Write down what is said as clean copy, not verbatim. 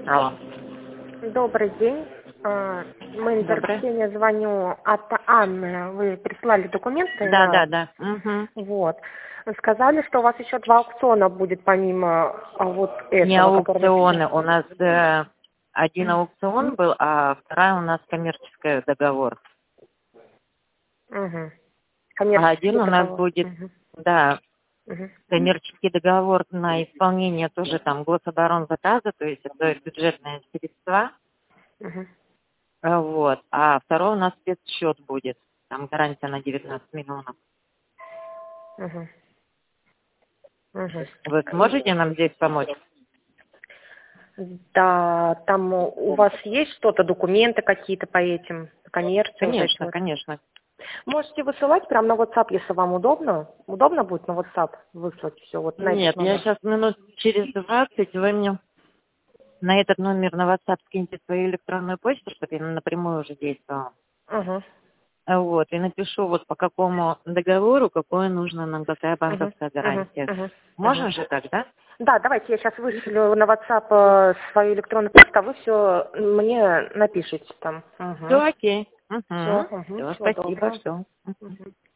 Алло. Добрый день. Менеджер Добрый. Ксения, звоню от Анны. Вы прислали документы? Да. Угу. Вот. Сказали, что у вас еще 2 аукциона будет помимо вот Не этого, который аукционы. У нас один аукцион был, а вторая у нас коммерческий договор. Угу. А один у нас будет, да, Угу. коммерческий договор на исполнение тоже там гособоронзаказа, то есть это бюджетные средства. Угу. Вот. А второй у нас спецсчет будет. Там гарантия на 19 миллионов. Угу. Угу. Вы сможете нам здесь помочь? Да, там у вас есть что-то, документы какие-то по этим, по коммерции? Конечно, вот? конечно. Можете высылать прямо на WhatsApp, если вам удобно. Удобно будет на WhatsApp выслать все вот на Нет, этот я номер? сейчас минут через 20 вы мне на этот номер на WhatsApp скиньте свою электронную почту, чтобы я напрямую уже действовала. Угу. Вот, и напишу вот по какому договору, какое нужно нам, какая банковская гарантия. Можно же так, да? Да, давайте я сейчас вышлю на WhatsApp свою электронную почту, а вы все мне напишите там. Все окей. Все, Все, всего спасибо, доброго. что.